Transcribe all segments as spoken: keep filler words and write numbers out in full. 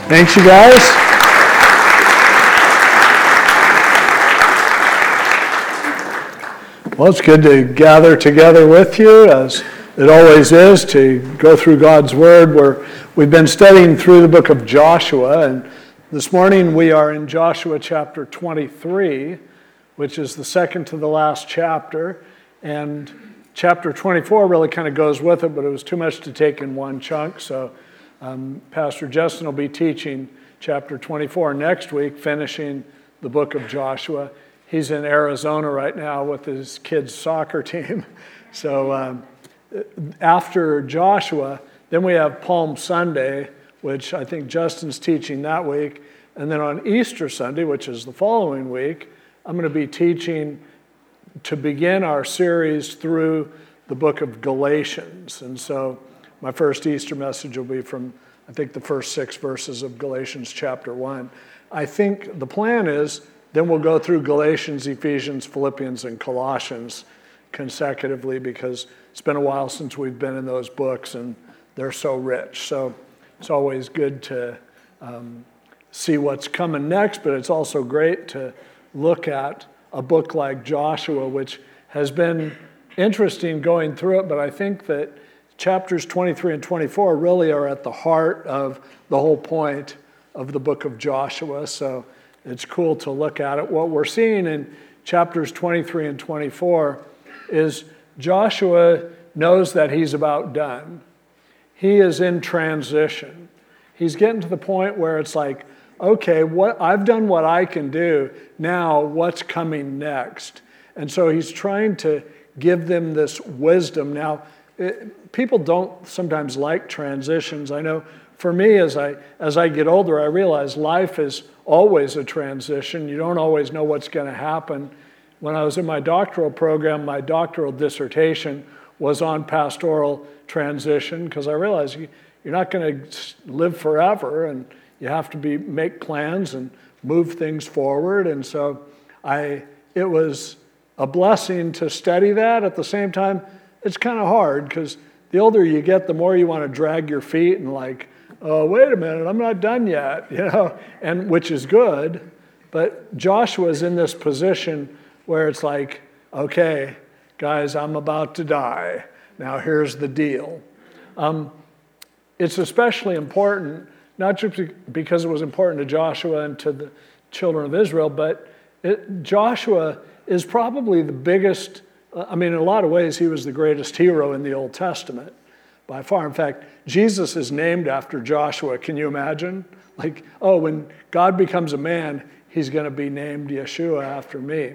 Thanks, you guys. Well, it's good to gather together with you, as it always is, to go through God's Word. Where we've been studying through the book of Joshua, and this morning we are in Joshua chapter twenty-three, which is the second to the last chapter, and chapter twenty-four really kind of goes with it, but it was too much to take in one chunk, so um, Pastor Justin will be teaching chapter twenty-four next week, finishing the book of Joshua. He's in Arizona right now with his kids' soccer team. So um, after Joshua, then we have Palm Sunday, which I think Justin's teaching that week. And then on Easter Sunday, which is the following week, I'm going to be teaching to begin our series through the book of Galatians. And so my first Easter message will be from, I think, the first six verses of Galatians chapter one. I think the plan is then we'll go through Galatians, Ephesians, Philippians, and Colossians consecutively, because it's been a while since we've been in those books and they're so rich. So it's always good to um, see what's coming next, but it's also great to look at a book like Joshua, which has been interesting going through it, but I think that chapters twenty-three and twenty-four really are at the heart of the whole point of the book of Joshua. So it's cool to look at it. What we're seeing in chapters twenty-three and twenty-four is Joshua knows that he's about done. He is in transition. He's getting to the point where it's like, okay, what I've done what I can do. Now what's coming next? And so he's trying to give them this wisdom. Now, it, people don't sometimes like transitions. I know for me, as I as I get older, I realize life is always a transition. You don't always know what's going to happen. When I was in my doctoral program, my doctoral dissertation was on pastoral transition, because I realized you, you're not going to live forever, and you have to be make plans and move things forward. And so I it was a blessing to study that. At the same time, it's kind of hard, because the older you get, the more you want to drag your feet and like, oh, wait a minute, I'm not done yet, you know, and which is good. But Joshua's in this position where it's like, okay, guys, I'm about to die. Now here's the deal. Um, it's especially important, not just because it was important to Joshua and to the children of Israel, but it, Joshua is probably the biggest, I mean, in a lot of ways, he was the greatest hero in the Old Testament by far. In fact, Jesus is named after Joshua. Can you imagine? Like, oh, when God becomes a man, he's going to be named Yeshua after me.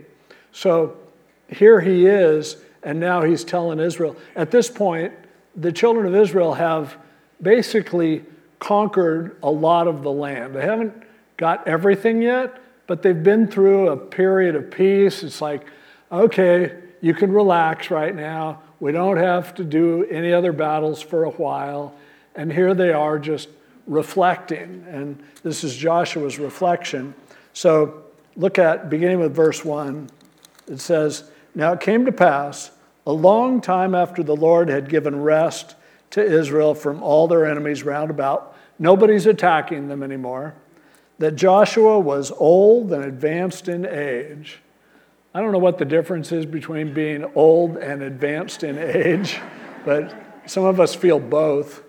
So here he is, and now he's telling Israel. At this point, the children of Israel have basically conquered a lot of the land. They haven't got everything yet, but they've been through a period of peace. It's like, okay, you can relax right now. We don't have to do any other battles for a while. And here they are just reflecting. And this is Joshua's reflection. So look at, beginning with verse one, it says, "Now it came to pass, a long time after the Lord had given rest to Israel from all their enemies round about, nobody's attacking them anymore, that Joshua was old and advanced in age." I don't know what the difference is between being old and advanced in age, but some of us feel both.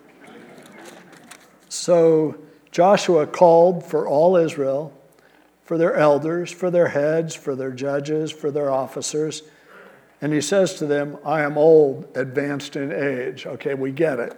So Joshua called for all Israel, for their elders, for their heads, for their judges, for their officers, and he says to them, "I am old, advanced in age." Okay, we get it.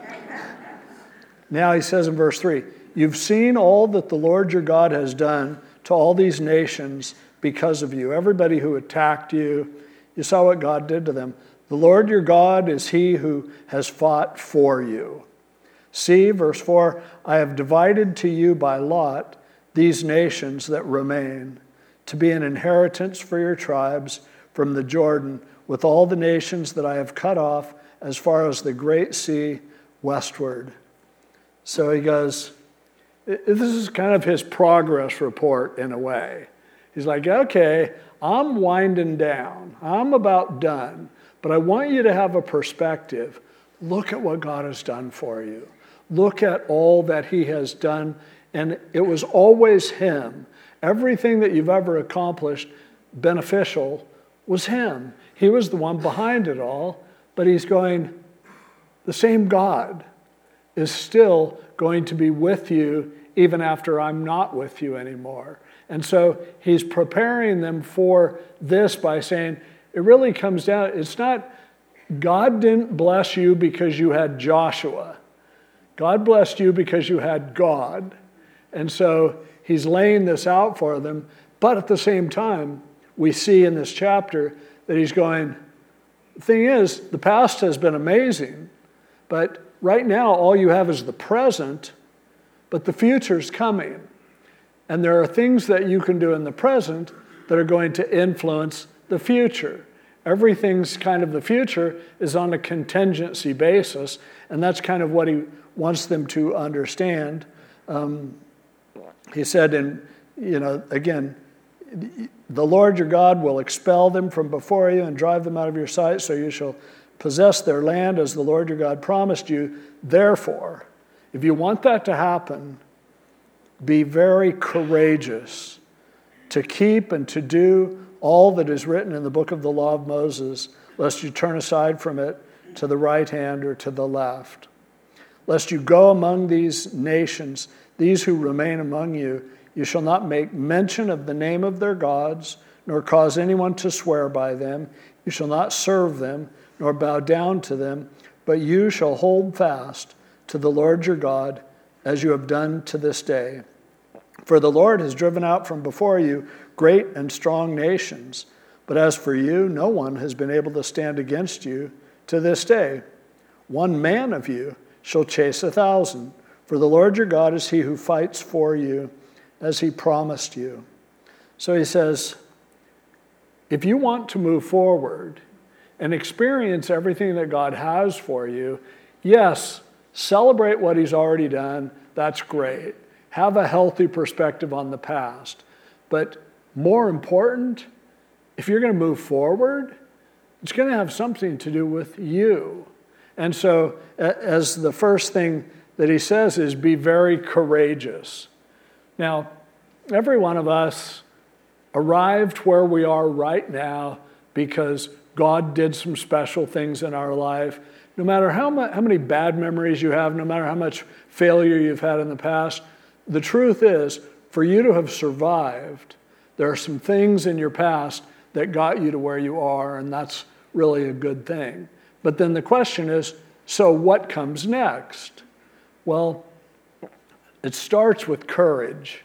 Now he says in verse three, "You've seen all that the Lord your God has done to all these nations because of you." Everybody who attacked you, you saw what God did to them. "The Lord your God is he who has fought for you. See," verse four, "I have divided to you by lot these nations that remain, to be an inheritance for your tribes from the Jordan, with all the nations that I have cut off as far as the great sea westward." So he goes, this is kind of his progress report in a way. He's like, okay, I'm winding down. I'm about done. But I want you to have a perspective. Look at what God has done for you. Look at all that he has done And it was always him. Everything that you've ever accomplished beneficial was him. He was the one behind it all, but he's going, the same God is still going to be with you even after I'm not with you anymore. And so he's preparing them for this by saying, it really comes down, it's not, God didn't bless you because you had Joshua. God blessed you because you had God. And so he's laying this out for them. But at the same time, we see in this chapter that he's going, the thing is, the past has been amazing, but right now all you have is the present, but the future's coming. And there are things that you can do in the present that are going to influence the future. Everything's kind of the future is on a contingency basis, and that's kind of what he wants them to understand. Um, he said, in, you know, again, the Lord your God will expel them from before you and drive them out of your sight, so you shall possess their land as the Lord your God promised you. Therefore, if you want that to happen, be very courageous to keep and to do all that is written in the book of the law of Moses, lest you turn aside from it to the right hand or to the left. Lest you go among these nations, these who remain among you, you shall not make mention of the name of their gods, nor cause anyone to swear by them. You shall not serve them, nor bow down to them, but you shall hold fast to the Lord your God, as you have done to this day. For the Lord has driven out from before you great and strong nations, but as for you, no one has been able to stand against you to this day. One man of you shall chase a thousand, for the Lord your God is he who fights for you, as he promised you. So he says, if you want to move forward and experience everything that God has for you, yes, celebrate what he's already done. That's great. Have a healthy perspective on the past. But more important, if you're going to move forward, it's going to have something to do with you. And so as the first thing that he says is be very courageous. Now, every one of us arrived where we are right now because God did some special things in our life. No matter how, much, how many bad memories you have, no matter how much failure you've had in the past, the truth is, for you to have survived, there are some things in your past that got you to where you are, and that's really a good thing. But then the question is, so what comes next? Well, it starts with courage.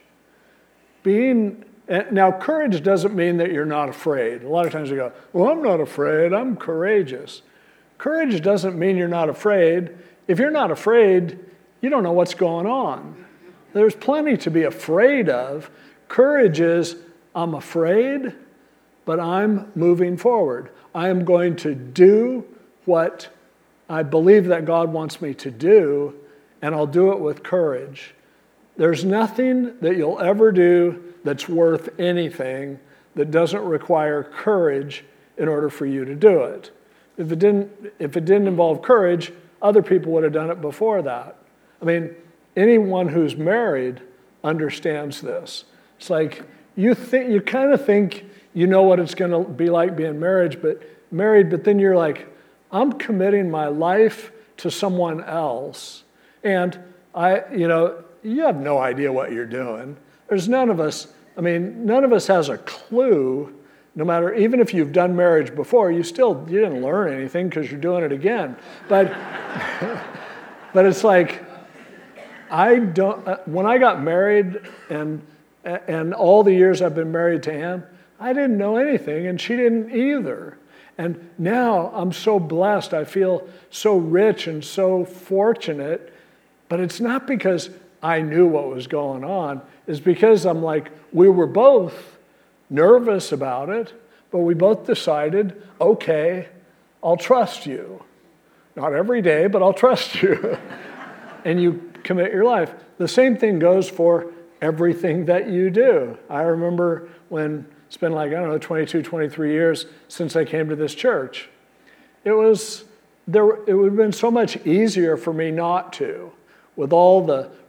Being now, courage doesn't mean that you're not afraid. A lot of times we go, well, I'm not afraid, I'm courageous. Courage doesn't mean you're not afraid. If you're not afraid, you don't know what's going on. There's plenty to be afraid of. Courage is, I'm afraid, but I'm moving forward. I am going to do what I believe that God wants me to do, and I'll do it with courage. There's nothing that you'll ever do that's worth anything that doesn't require courage in order for you to do it. If it didn't, if it didn't involve courage, other people would have done it before that. I mean, anyone who's married understands this. It's like you think you kind of think you know what it's going to be like being married, but married, but then you're like, I'm committing my life to someone else, and I, you know, you have no idea what you're doing. There's none of us. I mean, none of us has a clue. No matter, even if you've done marriage before, you still you didn't learn anything because you're doing it again. But, but it's like, I don't. Uh, when I got married, and and all the years I've been married to Ann, I didn't know anything, and she didn't either. And now I'm so blessed. I feel so rich and so fortunate. But it's not because I knew what was going on. It's because I'm like, we were both nervous about it, but we both decided, okay, I'll trust you. Not every day, but I'll trust you. And you commit your life. The same thing goes for everything that you do. I remember when it's been like, I don't know, twenty-two, twenty-three years since I came to this church. It was, there. It would have been so much easier for me not to, with all the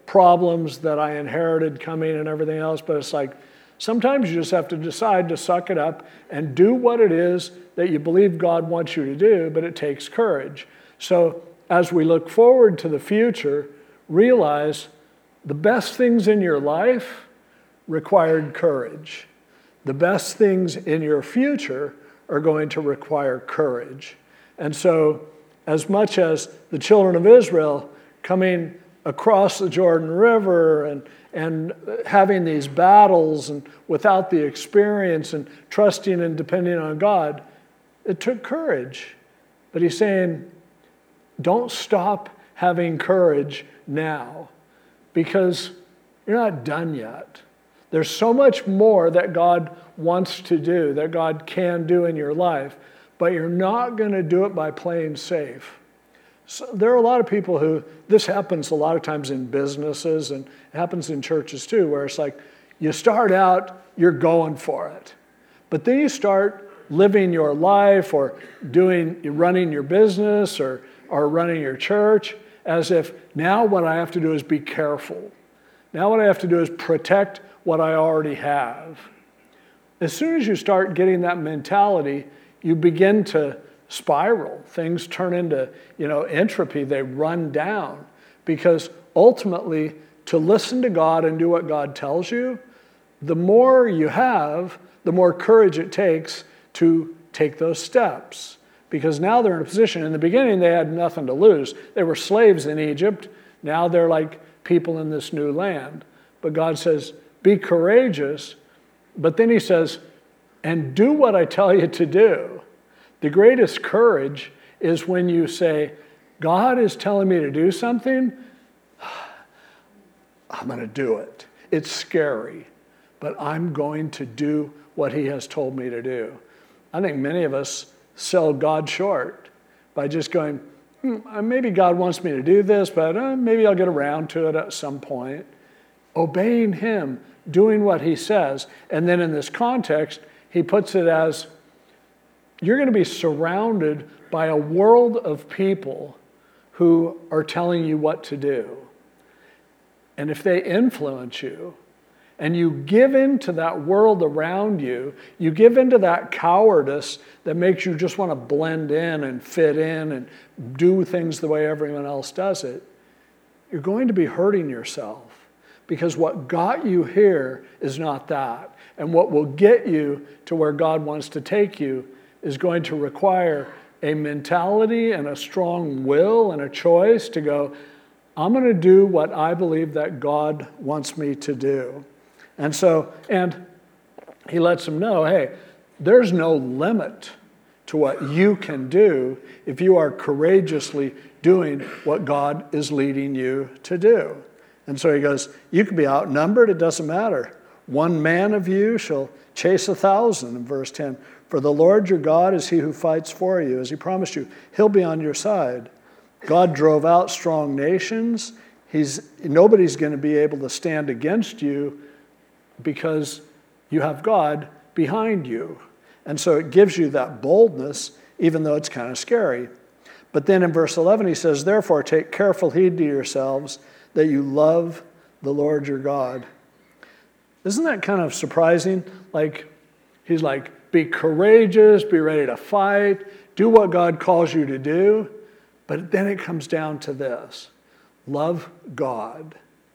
problems that I inherited coming and everything else, but it's like sometimes you just have to decide to suck it up and do what it is that you believe God wants you to do, but it takes courage. So as we look forward to the future, realize the best things in your life required courage. The best things in your future are going to require courage. And so as much as the children of Israel coming across the Jordan River and, and having these battles and without the experience and trusting and depending on God, it took courage. But he's saying, don't stop having courage now because you're not done yet. There's so much more that God wants to do, that God can do in your life, but you're not going to do it by playing safe. So there are a lot of people who, this happens a lot of times in businesses and it happens in churches too, where it's like you start out, you're going for it. But then you start living your life or doing, running your business or, or running your church as if now what I have to do is be careful. Now what I have to do is protect what I already have. As soon as you start getting that mentality, you begin to spiral. Things turn into, you know, entropy. They run down because ultimately to listen to God and do what God tells you, the more you have, the more courage it takes to take those steps. Because now they're in a position, in the beginning they had nothing to lose. They were slaves in Egypt. Now they're like people in this new land. But God says, be courageous. But then he says, and do what I tell you to do. The greatest courage is when you say, God is telling me to do something, I'm going to do it. It's scary, but I'm going to do what he has told me to do. I think many of us sell God short by just going, hmm, maybe God wants me to do this, but uh, maybe I'll get around to it at some point. Obeying him, doing what he says. And then in this context, he puts it as, you're going to be surrounded by a world of people who are telling you what to do. And if they influence you, and you give in to that world around you, you give into that cowardice that makes you just want to blend in and fit in and do things the way everyone else does it, you're going to be hurting yourself. Because what got you here is not that. And what will get you to where God wants to take you is going to require a mentality and a strong will and a choice to go, I'm going to do what I believe that God wants me to do. And so, and he lets them know, hey, there's no limit to what you can do if you are courageously doing what God is leading you to do. And so he goes, you can be outnumbered, it doesn't matter. One man of you shall chase a thousand, in verse ten. For the Lord your God is he who fights for you, as he promised you. He'll be on your side. God drove out strong nations. He's, nobody's going to be able to stand against you because you have God behind you. And so it gives you that boldness, even though it's kind of scary. But then in verse eleven, he says, therefore take careful heed to yourselves that you love the Lord your God. Isn't that kind of surprising? Like, he's like, be courageous, be ready to fight, do what God calls you to do. But then it comes down to this, love God.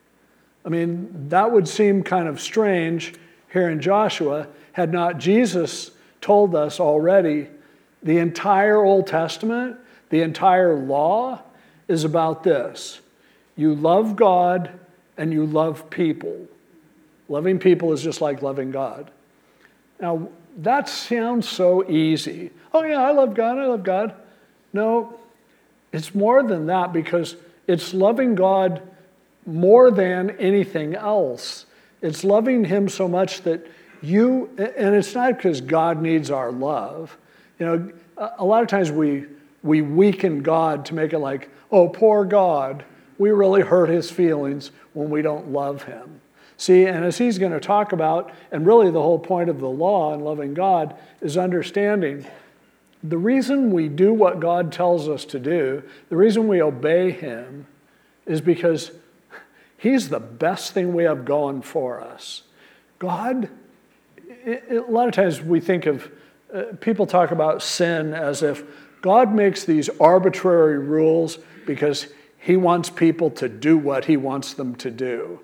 I mean, that would seem kind of strange here in Joshua had not Jesus told us already the entire Old Testament, the entire law is about this. You love God and you love people. Loving people is just like loving God. Now, that sounds so easy. Oh yeah, I love God, I love God. No, it's more than that because it's loving God more than anything else. It's loving him so much that you, and it's not because God needs our love. You know, a lot of times we we weaken God to make it like, oh, poor God. We really hurt his feelings when we don't love him. See, and as he's going to talk about, and really the whole point of the law and loving God is understanding the reason we do what God tells us to do, the reason we obey him is because He's the best thing we have going for us. God, it, it, a lot of times we think of, uh, people talk about sin as if God makes these arbitrary rules because he wants people to do what he wants them to do.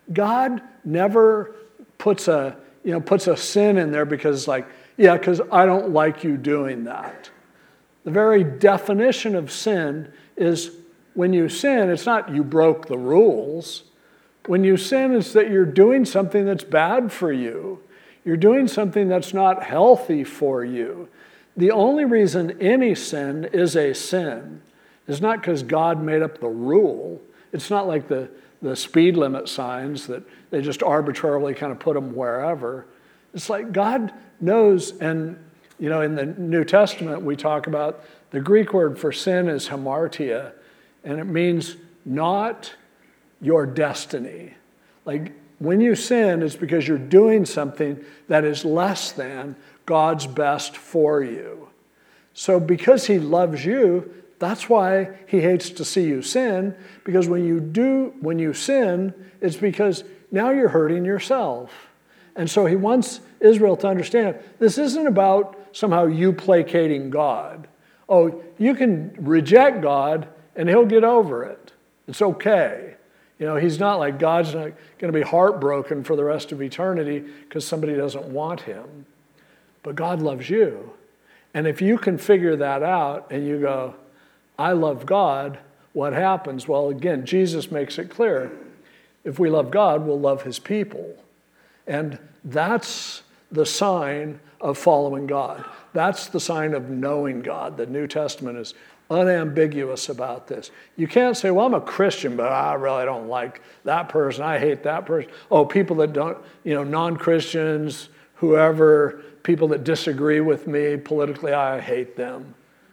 God never puts a, you know, puts a sin in there because it's like, yeah, because I don't like you doing that. The very definition of sin is when you sin, it's not you broke the rules. When you sin, it's that you're doing something that's bad for you. You're doing something that's not healthy for you. The only reason any sin is a sin is not because God made up the rule. It's not like the, the speed limit signs that they just arbitrarily kind of put them wherever. It's like God knows, and you know, in the New Testament we talk about the Greek word for sin is hamartia, and it means not your destiny. Like when you sin, it's because you're doing something that is less than God's best for you. So because he loves you, that's why he hates to see you sin, because when you do, when you sin, it's because now you're hurting yourself. And so he wants Israel to understand, this isn't about somehow you placating God. Oh, you can reject God and he'll get over it. It's okay. You know, he's not like God's not going to be heartbroken for the rest of eternity because somebody doesn't want him. But God loves you. And if you can figure that out and you go, I love God, what happens? Well, again, Jesus makes it clear. If we love God, we'll love his people. And that's the sign of following God. That's the sign of knowing God. The New Testament is unambiguous about this. You can't say, well, I'm a Christian, but I really don't like that person. I hate that person. Oh, people that don't, you know, non-Christians, whoever, people that disagree with me politically, I hate them.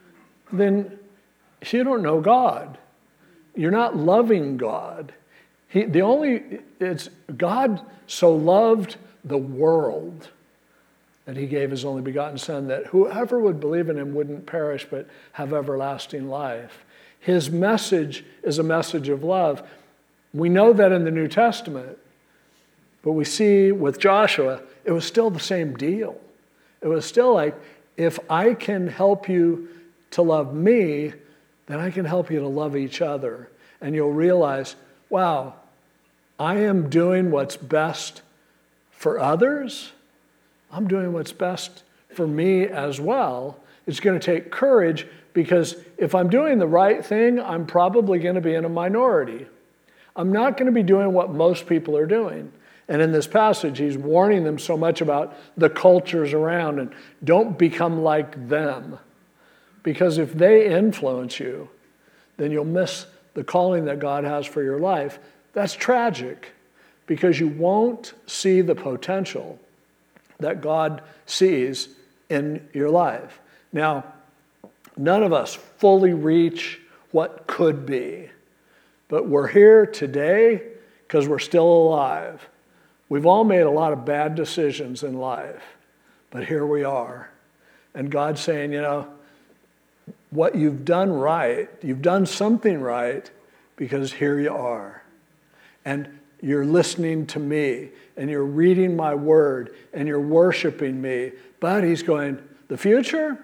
Then you don't know God. You're not loving God. He, the only, it's God so loved the world that he gave his only begotten Son, that whoever would believe in him wouldn't perish but have everlasting life. His message is a message of love. We know that in the New Testament, but we see with Joshua, it was still the same deal. It was still like, if I can help you to love me, then I can help you to love each other. And you'll realize, wow, I am doing what's best for others. I'm doing what's best for me as well. It's going to take courage, because if I'm doing the right thing, I'm probably going to be in a minority. I'm not going to be doing what most people are doing. And in this passage, he's warning them so much about the cultures around, and don't become like them. Because if they influence you, then you'll miss the calling that God has for your life. That's tragic, because you won't see the potential that God sees in your life. Now, none of us fully reach what could be, but we're here today because we're still alive. We've all made a lot of bad decisions in life, but here we are. And God's saying, you know, what you've done right, you've done something right, because here you are. And you're listening to me, and you're reading my word, and you're worshiping me. But he's going, the future?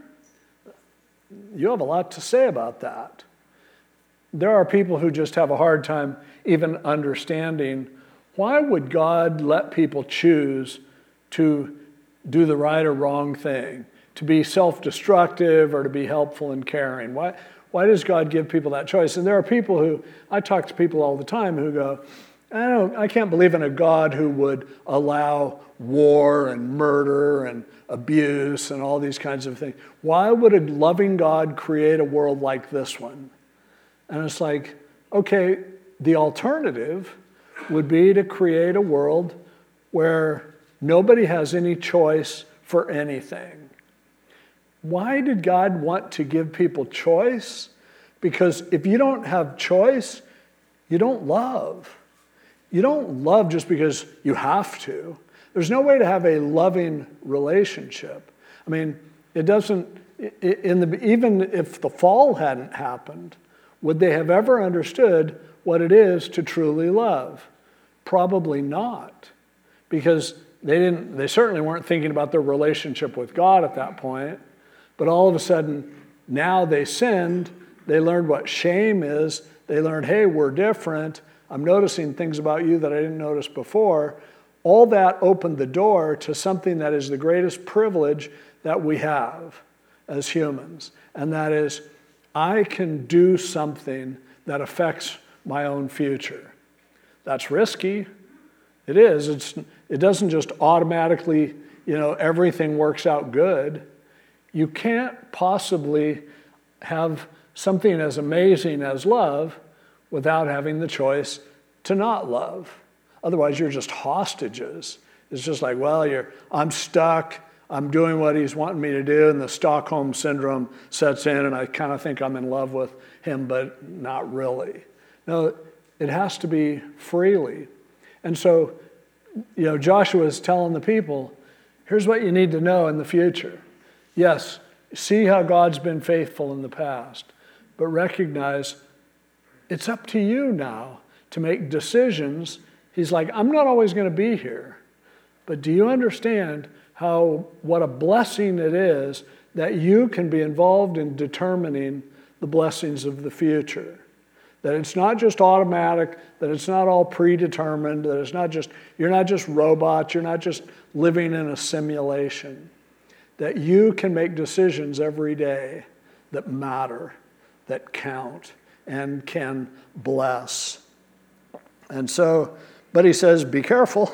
You have a lot to say about that. There are people who just have a hard time even understanding, why would God let people choose to do the right or wrong thing, to be self-destructive or to be helpful and caring? Why, why does God give people that choice? And there are people who, I talk to people all the time who go, I don't, I can't believe in a God who would allow war and murder and abuse and all these kinds of things. Why would a loving God create a world like this one? And it's like, okay, the alternative would be to create a world where nobody has any choice for anything. Why did God want to give people choice? Because if you don't have choice, you don't love. You don't love just because you have to. There's no way to have a loving relationship. I mean, it doesn't, in the, even if the fall hadn't happened, would they have ever understood what it is to truly love? Probably not, because they didn't. They certainly weren't thinking about their relationship with God at that point. But all of a sudden, now they sinned. They learned what shame is. They learned, hey, we're different. I'm noticing things about you that I didn't notice before. All that opened the door to something that is the greatest privilege that we have as humans. And that is, I can do something that affects my own future. That's risky. It is. It's, it doesn't just automatically, you know, everything works out good. You can't possibly have something as amazing as love without having the choice to not love. Otherwise, you're just hostages. It's just like, well, you're, I'm stuck. I'm doing what he's wanting me to do, and the Stockholm syndrome sets in, and I kind of think I'm in love with him, but not really. No, it has to be freely. And so, you know, Joshua is telling the people, here's what you need to know in the future. Yes, see how God's been faithful in the past, but recognize it's up to you now to make decisions. He's like, I'm not always going to be here, but do you understand how, what a blessing it is that you can be involved in determining the blessings of the future? That it's not just automatic, that it's not all predetermined, that it's not just, you're not just robots, you're not just living in a simulation. That you can make decisions every day that matter, that count, and can bless. And so, but he says, be careful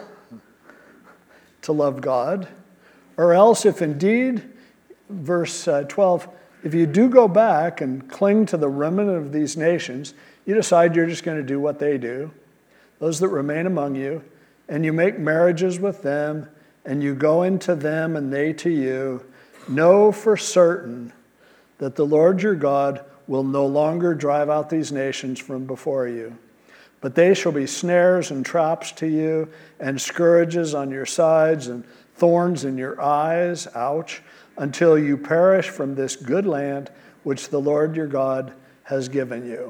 to love God, or else if indeed, verse uh, twelve, if you do go back and cling to the remnant of these nations, you decide you're just going to do what they do, those that remain among you, and you make marriages with them, and you go into them and they to you, know for certain that the Lord your God will no longer drive out these nations from before you. But they shall be snares and traps to you, and scourges on your sides, and thorns in your eyes, ouch, until you perish from this good land which the Lord your God has given you.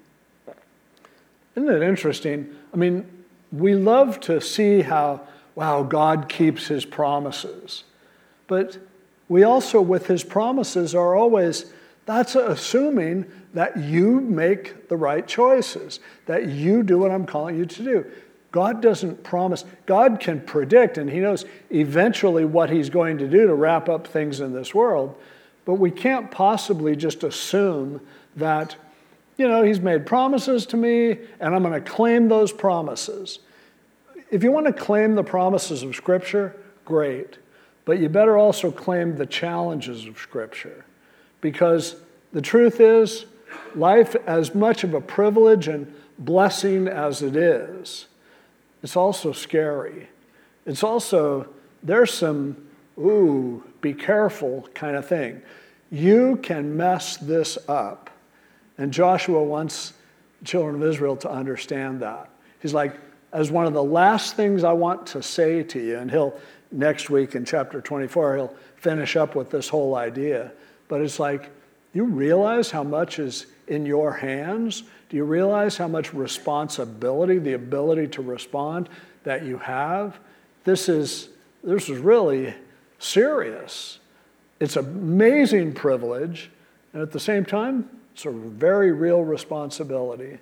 Isn't it interesting? I mean, we love to see how, wow, God keeps his promises. But we also, with his promises, are always, that's assuming that you make the right choices, that you do what I'm calling you to do. God doesn't promise. God can predict, and he knows eventually what he's going to do to wrap up things in this world. But we can't possibly just assume that, you know, he's made promises to me, and I'm going to claim those promises. If you want to claim the promises of Scripture, great. But you better also claim the challenges of Scripture. Because the truth is, life, as much of a privilege and blessing as it is, it's also scary. It's also, there's some, ooh, be careful kind of thing. You can mess this up. And Joshua wants the children of Israel to understand that. He's like, as one of the last things I want to say to you, and he'll, next week in chapter twenty-four, he'll finish up with this whole idea. But it's like, you realize how much is in your hands? Do you realize how much responsibility, the ability to respond that you have? This is, this is really serious. It's an amazing privilege, and at the same time, it's a very real responsibility.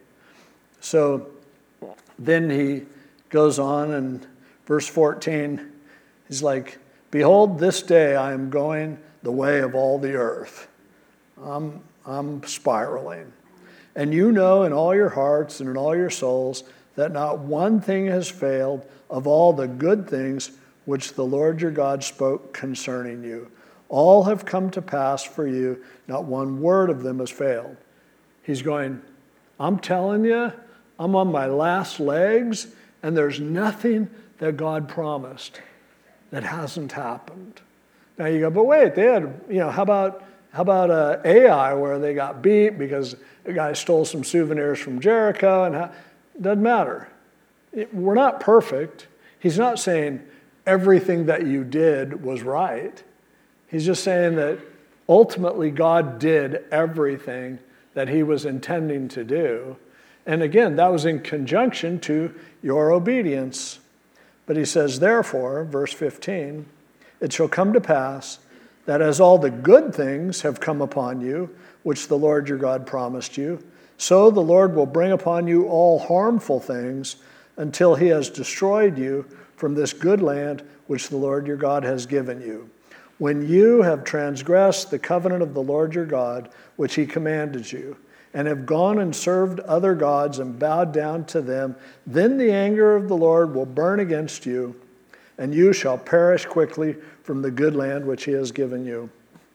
So then he goes on in verse fourteen, he's like, behold, this day I am going the way of all the earth. I'm, I'm spiraling. And you know in all your hearts and in all your souls that not one thing has failed of all the good things which the Lord your God spoke concerning you. All have come to pass for you. Not one word of them has failed. He's going, I'm telling you, I'm on my last legs, and there's nothing that God promised that hasn't happened. Now you go, but wait, they had, you know, how about how about uh, A I where they got beat because a guy stole some souvenirs from Jericho, and how, doesn't matter. It, we're not perfect. He's not saying everything that you did was right. He's just saying that ultimately God did everything that he was intending to do. And again, that was in conjunction to your obedience. But he says, therefore, verse fifteen, it shall come to pass that as all the good things have come upon you, which the Lord your God promised you, so the Lord will bring upon you all harmful things until he has destroyed you from this good land which the Lord your God has given you. When you have transgressed the covenant of the Lord your God, which he commanded you, and have gone and served other gods and bowed down to them, then the anger of the Lord will burn against you, and you shall perish quickly from the good land which he has given you.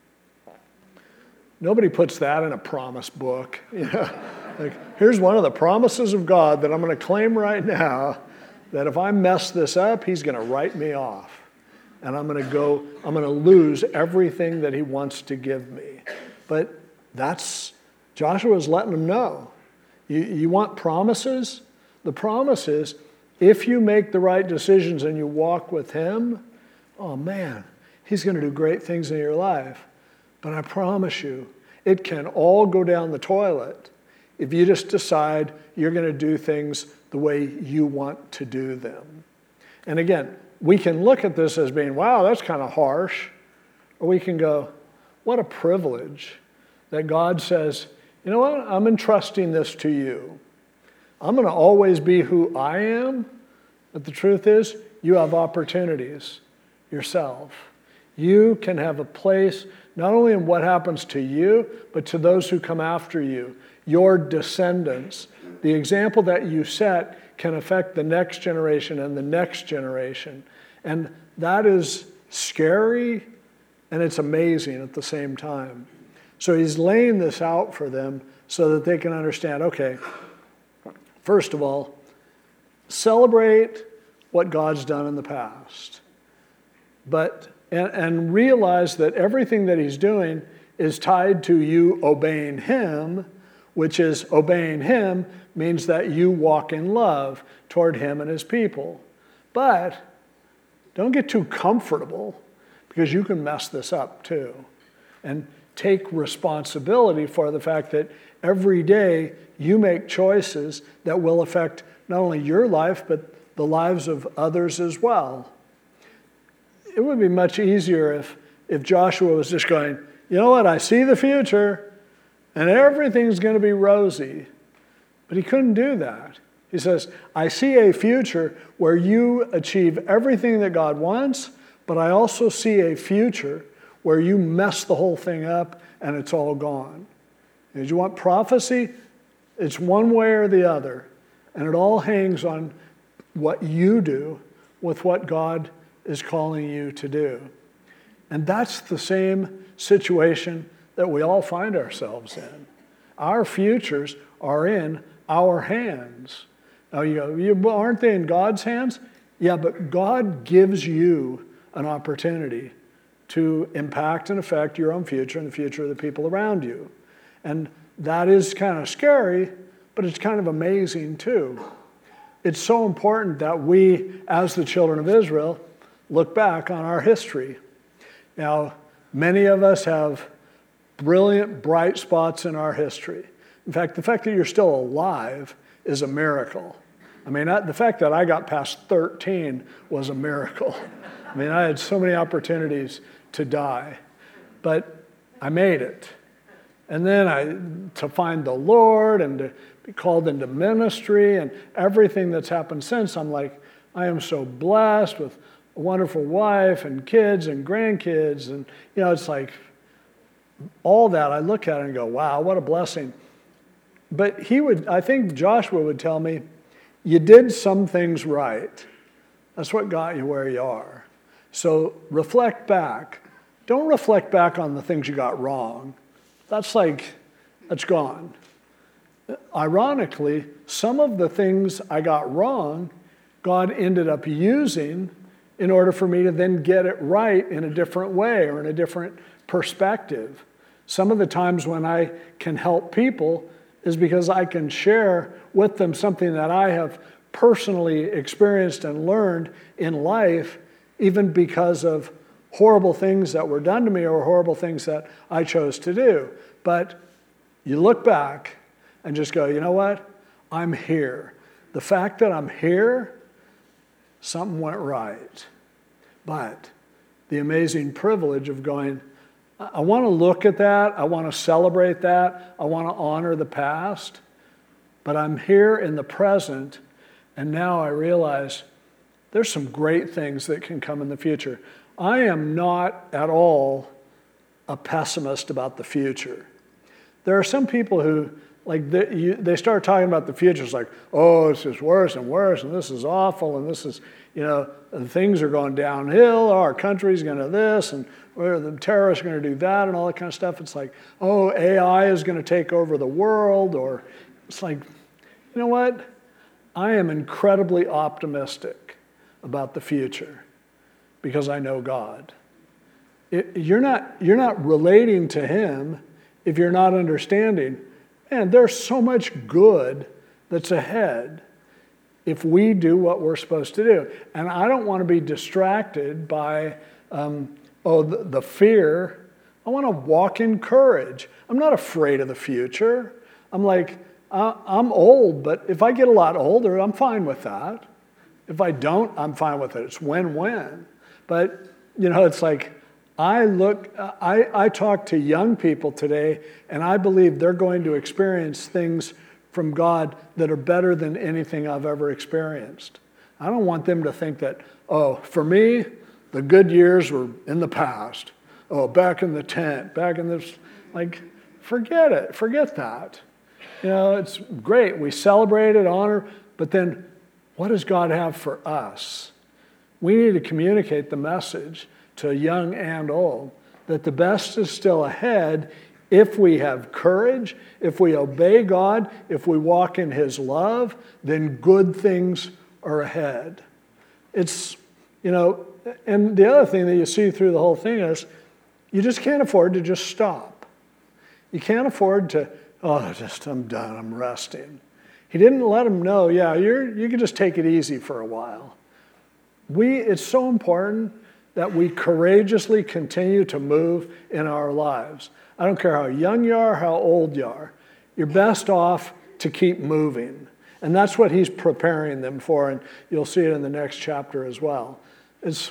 Nobody puts that in a promise book. You know, like, here's one of the promises of God that I'm going to claim right now, that if I mess this up, he's going to write me off. And I'm going to go, I'm going to lose everything that he wants to give me. But that's, Joshua's letting them know. You, you want promises? The promise is, if you make the right decisions and you walk with him, oh man, he's going to do great things in your life. But I promise you, it can all go down the toilet if you just decide you're going to do things the way you want to do them. And again, we can look at this as being, wow, that's kind of harsh. Or we can go, what a privilege that God says, you know what, I'm entrusting this to you. I'm going to always be who I am, but the truth is, you have opportunities yourself. You can have a place not only in what happens to you, but to those who come after you, your descendants. The example that you set can affect the next generation and the next generation. And that is scary, and it's amazing at the same time. So he's laying this out for them so that they can understand, okay, first of all, celebrate what God's done in the past. But and, and realize that everything that he's doing is tied to you obeying him, which is obeying him means that you walk in love toward him and his people. But don't get too comfortable, because you can mess this up too. And take responsibility for the fact that every day you make choices that will affect not only your life, but the lives of others as well. It would be much easier if, if Joshua was just going, you know what, I see the future, and everything's going to be rosy. But he couldn't do that. He says, I see a future where you achieve everything that God wants, but I also see a future where you mess the whole thing up and it's all gone. And if you want prophecy, it's one way or the other. And it all hangs on what you do with what God is calling you to do. And that's the same situation that we all find ourselves in. Our futures are in our hands. Now, you go, you, aren't they in God's hands? Yeah, but God gives you an opportunity to impact and affect your own future and the future of the people around you. And that is kind of scary, but it's kind of amazing too. It's so important that we, as the children of Israel, look back on our history. Now, many of us have brilliant, bright spots in our history. In fact, the fact that you're still alive is a miracle. I mean, the fact that I got past thirteen was a miracle. I mean, I had so many opportunities to die, but I made it. And then I, to find the Lord and to be called into ministry and everything that's happened since, I'm like, I am so blessed with a wonderful wife and kids and grandkids. And, you know, it's like all that, I look at it and go, wow, what a blessing. But he would, I think Joshua would tell me, you did some things right. That's what got you where you are. So reflect back. Don't reflect back on the things you got wrong. That's like, that's gone. Ironically, some of the things I got wrong, God ended up using in order for me to then get it right in a different way or in a different perspective. Some of the times when I can help people is because I can share with them something that I have personally experienced and learned in life, even because of horrible things that were done to me or horrible things that I chose to do. But you look back and just go, you know what? I'm here. The fact that I'm here, something went right. But the amazing privilege of going, I want to look at that, I want to celebrate that, I want to honor the past, but I'm here in the present, and now I realize there's some great things that can come in the future. I am not at all a pessimist about the future. There are some people who, like, they, you, they start talking about the future. It's like, oh, this is worse and worse, and this is awful, and this is, you know, things are going downhill. Our country's going to this, and or the terrorists are going to do that, and all that kind of stuff. It's like, oh, A I is going to take over the world, or it's like, you know what? I am incredibly optimistic about the future because I know God. It, you're not, you're not relating to Him if you're not understanding. Man, there's so much good that's ahead if we do what we're supposed to do. And I don't want to be distracted by, um, oh, the, the fear. I want to walk in courage. I'm not afraid of the future. I'm like, uh, I'm old, but if I get a lot older, I'm fine with that. If I don't, I'm fine with it. It's win-win. But, you know, it's like, I look, I, I talk to young people today, and I believe they're going to experience things from God that are better than anything I've ever experienced. I don't want them to think that, oh, for me, the good years were in the past. Oh, back in the tent, back in this, like, forget it, forget that. You know, it's great, we celebrate it, honor, but then what does God have for us? We need to communicate the message to young and old, that the best is still ahead if we have courage, if we obey God, if we walk in His love, then good things are ahead. It's, you know, and the other thing that you see through the whole thing is you just can't afford to just stop. You can't afford to, oh, just I'm done, I'm resting. He didn't let them know, yeah, you're, you can just take it easy for a while. We, it's so important that we courageously continue to move in our lives. I don't care how young you are, how old you are. You're best off to keep moving. And that's what He's preparing them for, and you'll see it in the next chapter as well. It's,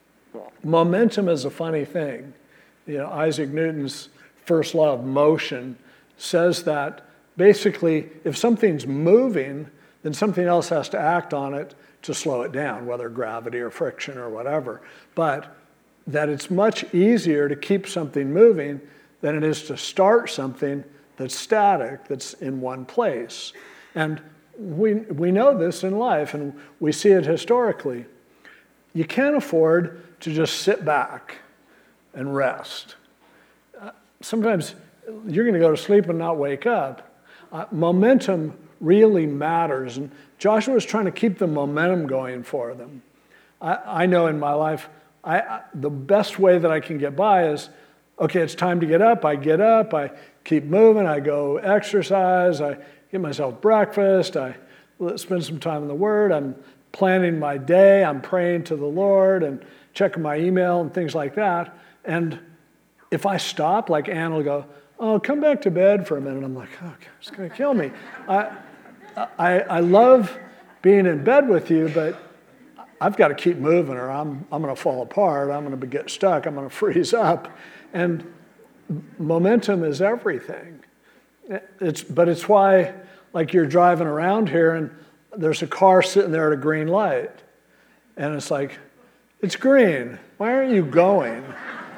momentum is a funny thing. You know, Isaac Newton's first law of motion says that basically if something's moving, then something else has to act on it to slow it down, whether gravity or friction or whatever. But that it's much easier to keep something moving than it is to start something that's static, that's in one place. And we we know this in life, and we see it historically. You can't afford to just sit back and rest. Uh, sometimes you're going to go to sleep and not wake up. Uh, momentum really matters, and Joshua was trying to keep the momentum going for them. I, I know in my life, I, I, the best way that I can get by is, okay, it's time to get up. I get up, I keep moving, I go exercise, I get myself breakfast, I spend some time in the Word, I'm planning my day, I'm praying to the Lord and checking my email and things like that. And if I stop, like Ann will go, oh, come back to bed for a minute. I'm like, oh, it's going to kill me. I, I, I love being in bed with you, but I've got to keep moving or I'm, I'm going to fall apart. I'm going to get stuck. I'm going to freeze up. And momentum is everything. It's, but it's why, like you're driving around here and there's a car sitting there at a green light. And it's like, it's green. Why aren't you going?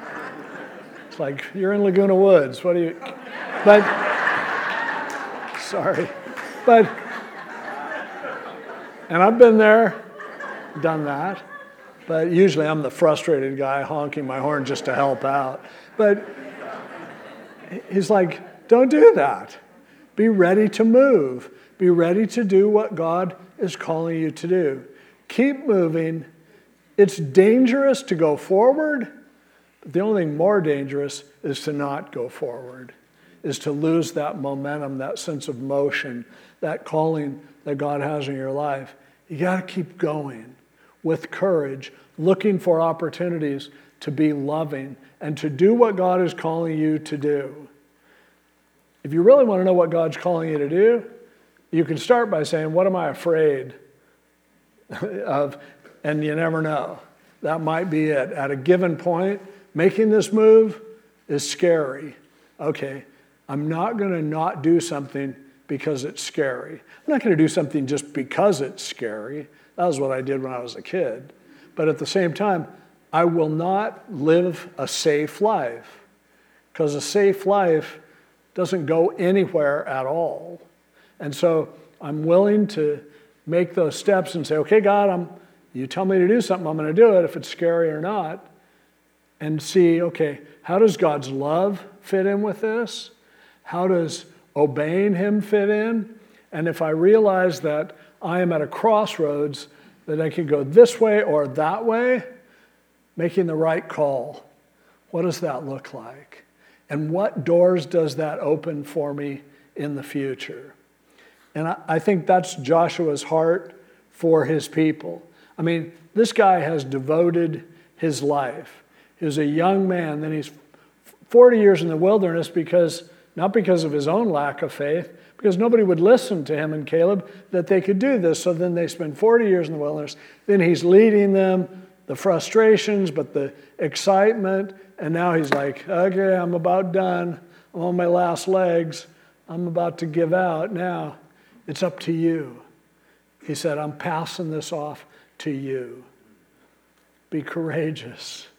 It's like, you're in Laguna Woods. What do you... But, sorry. But, and I've been there, done that. But usually I'm the frustrated guy honking my horn just to help out. But he's like, don't do that. Be ready to move. Be ready to do what God is calling you to do. Keep moving. It's dangerous to go forward. But the only thing more dangerous is to not go forward, is to lose that momentum, that sense of motion, that calling that God has in your life. You got to keep going with courage, looking for opportunities to be loving and to do what God is calling you to do. If you really want to know what God's calling you to do, you can start by saying, what am I afraid of? And you never know. That might be it. At a given point, making this move is scary. Okay, I'm not going to not do something because it's scary. I'm not going to do something just because it's scary. That was what I did when I was a kid. But at the same time, I will not live a safe life, because a safe life doesn't go anywhere at all. And so I'm willing to make those steps and say, okay, God, I'm, you tell me to do something, I'm going to do it, if it's scary or not. And see, okay, how does God's love fit in with this? How does obeying him fit in? And if I realize that I am at a crossroads, that I can go this way or that way, making the right call, what does that look like? And what doors does that open for me in the future? And I, I think that's Joshua's heart for his people. I mean, this guy has devoted his life. He was a young man, then he's forty years in the wilderness, because not because of his own lack of faith, because nobody would listen to him and Caleb that they could do this. So then they spend forty years in the wilderness. Then he's leading them, the frustrations, but the excitement. And now he's like, okay, I'm about done. I'm on my last legs. I'm about to give out. Now it's up to you. He said, I'm passing this off to you. Be courageous.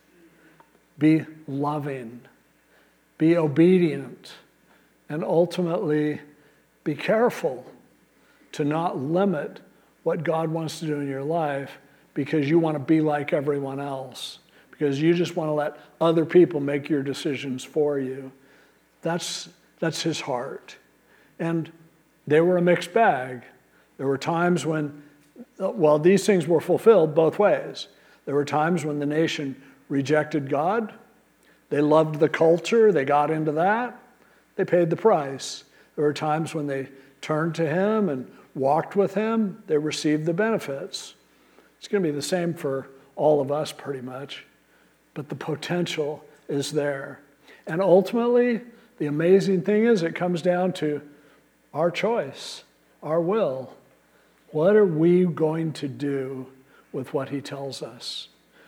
Be loving. Be obedient. And ultimately, be careful to not limit what God wants to do in your life because you want to be like everyone else, because you just want to let other people make your decisions for you. That's, that's his heart. And they were a mixed bag. There were times when, well, these things were fulfilled both ways. There were times when the nation rejected God. They loved the culture. They got into that. They paid the price. There were times when they turned to him and walked with him. They received the benefits. It's going to be the same for all of us pretty much. But the potential is there. And ultimately, the amazing thing is it comes down to our choice, our will. What are we going to do with what he tells us?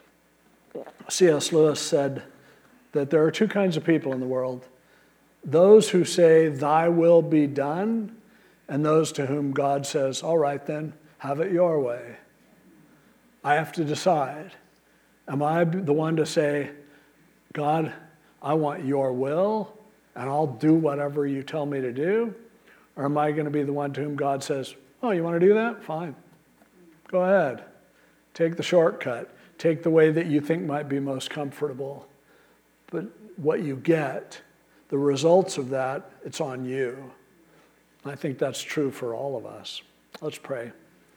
C S Lewis said that there are two kinds of people in the world. Those who say, thy will be done, and those to whom God says, all right then, have it your way. I have to decide. Am I the one to say, God, I want your will, and I'll do whatever you tell me to do? Or am I going to be the one to whom God says, oh, you want to do that? Fine. Go ahead. Take the shortcut. Take the way that you think might be most comfortable. But what you get, the results of that, it's on you. I think that's true for all of us. Let's pray.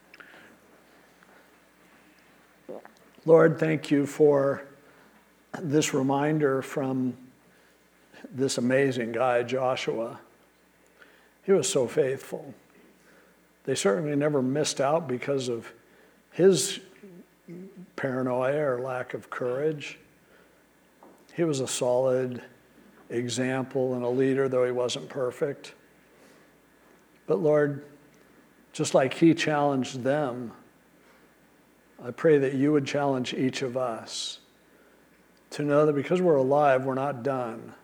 Lord, thank you for this reminder from this amazing guy, Joshua. He was so faithful. They certainly never missed out because of his paranoia or lack of courage. He was a solid example and a leader, though he wasn't perfect. But Lord, just like he challenged them, I pray that you would challenge each of us to know that because we're alive, we're not done.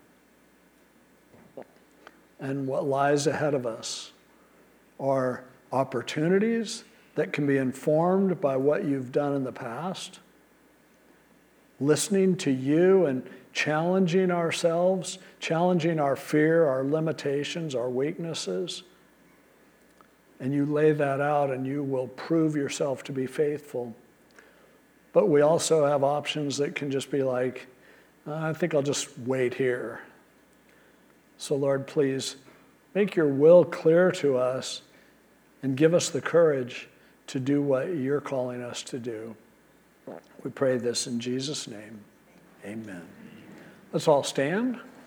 And what lies ahead of us are opportunities that can be informed by what you've done in the past, listening to you and challenging ourselves, challenging our fear, our limitations, our weaknesses. And you lay that out and you will prove yourself to be faithful. But we also have options that can just be like, I think I'll just wait here. So Lord, please make your will clear to us and give us the courage to do what you're calling us to do. We pray this in Jesus' name. Amen. Let's all stand.